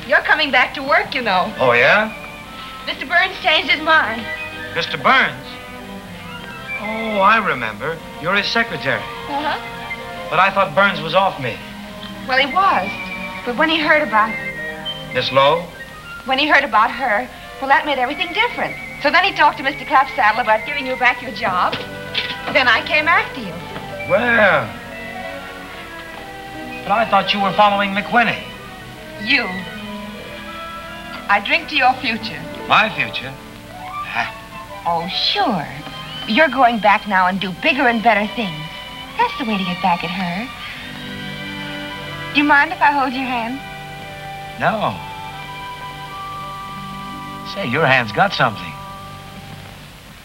You're coming back to work, you know. Oh, yeah? Mr. Burns changed his mind. Mr. Burns? Oh, I remember. You're his secretary. Uh-huh. But I thought Burns was off me. Well, he was. But when he heard about... Miss Lowe? When he heard about her, well, that made everything different. So then he talked to Mr. Clapsaddle about giving you back your job. Then I came after you. Well... But I thought you were following McWhinney. You. I drink to your future. My future? Oh, sure. You're going back now and do bigger and better things. That's the way to get back at her. Do you mind if I hold your hand? No. Say, your hand's got something.